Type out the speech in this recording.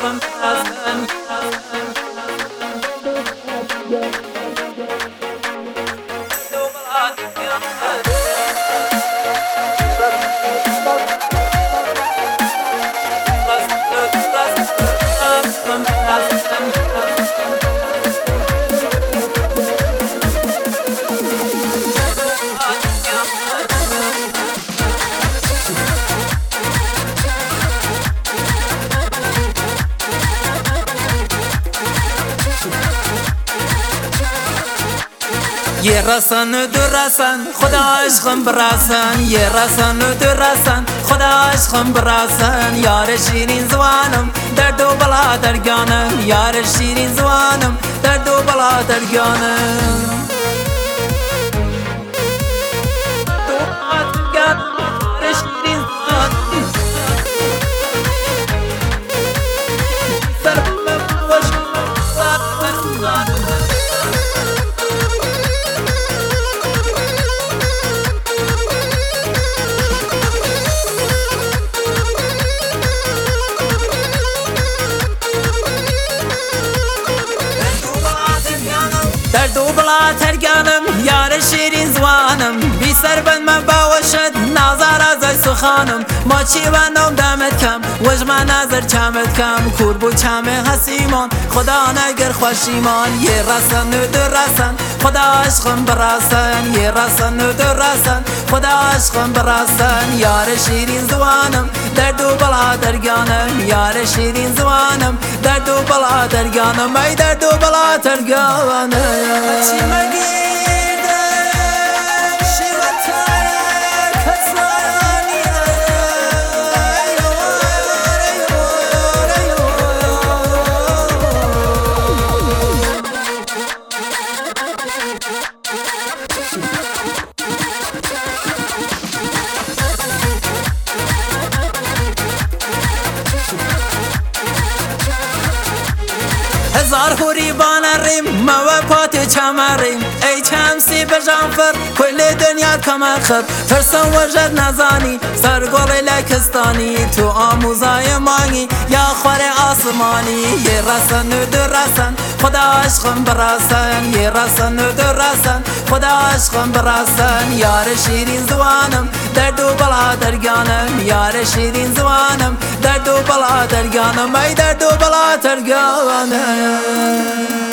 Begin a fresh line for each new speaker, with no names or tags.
عشقم براسن یه رسن و دو رسن خدا عشقم برسن یه رسن و دو رسن خدا عشقم برسن یار شیرین زوانم در دو بلا درگانم یار شیرین زوانم در دو بلا درگانم در دو بلا ترگانم یار شیرین زوانم بی سر بند من باوشد نظر از سخانم ما چی و نام دمت کم وجم نظر چمت کم کور بو چم حسیمان خدا نگر خوشیمان یه رسن و دو رسن خدا عشقم برسن یه رسن و دو رسن خدا عشقم برسن یار شیرین زوانم در دو بلا درگانم یار شیرین زوانم در دو بلا درگانم ای در دو بلا درگانم چی مگیردم شیوتای کسانی هزار خوری بانریم ما پات چمریم ای چمسی بجانفر کل دنیا کمر خب ترسم وجد نزانی سرگل لکستانی تو آموزای مانی یا خور آسمانی یه رسن و دو رسن خدا عشقم برسن یه رسن و دو رسن خدا عشقم برسن یار شیرین زوانم در دو بلا درگانم یار شیرین زوانم در دو بلا درگانم ای در دو بلا درگانم